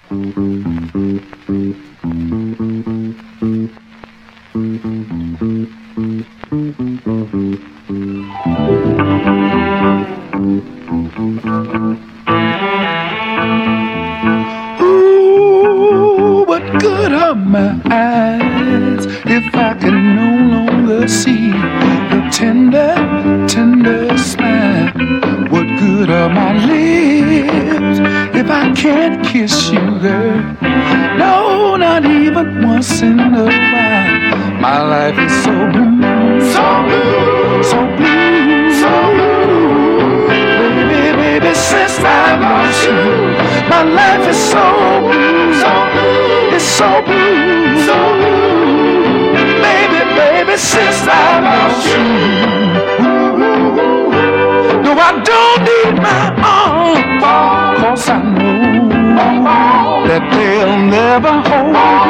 Ooh, what good are my eyes if I can no longer see the tender, tender smile? What good are my lips if I can't kiss you, girl? No, not even once in a while. My life is so blue, so blue, so blue, so blue. Baby, baby, since I lost you, my life is so blue, so blue. It's so blue, so blue. Baby, baby, since I lost you. No, I don't need my arms, 'cause I know that they'll never hold